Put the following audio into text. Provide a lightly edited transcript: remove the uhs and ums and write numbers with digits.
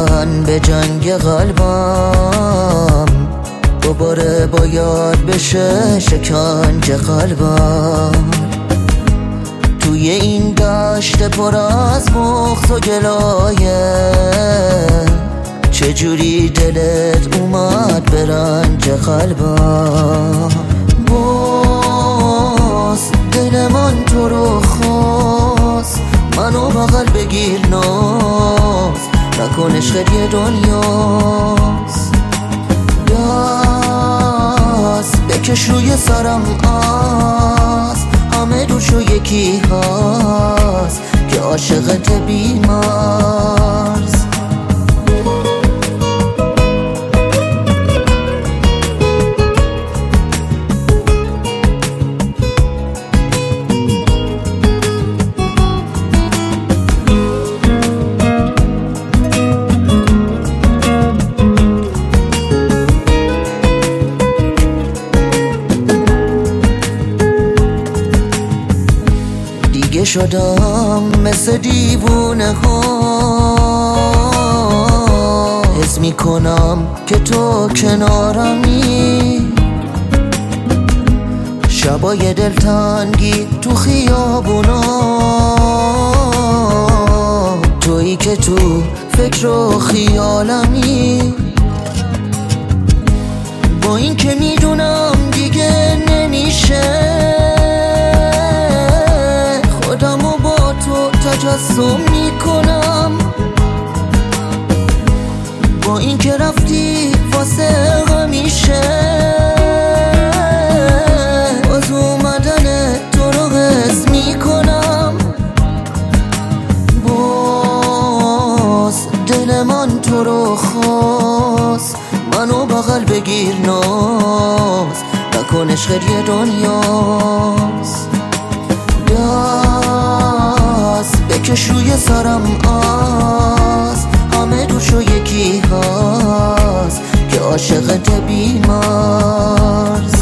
من به جنگ قلبم، دوباره باید بشه شکنج قلبم. توی این دشت پر از بغض و گلایه، چجوری دلت اومد به رنج قلبم؟ باز دل من تو رو خواست، منو بغل بگیر ناز، نکن عشق یه دنیاست. دست بکش روی سرم از همه دوشو یکی هست که عاشقت بی‌مرز. دیگه شدم مثل دیوونه ها، حس میکنم که تو کنارمی. شبای دلتنگی تو خیابونا، تویی که تو فکر و خیالمی. با این که میدونم دیگه نمیشه خودمو با تو تجسم میکنم، با این که رفتی واسه همیشه، باز اومدن تو رو حس میکنم. باز دل من تو رو خواست، منو بغل بگیر ناز، نکن عشق یه دنیاست. دست بکش روی سرم از همه دوشو یکی هست که عاشقت بی‌مرز.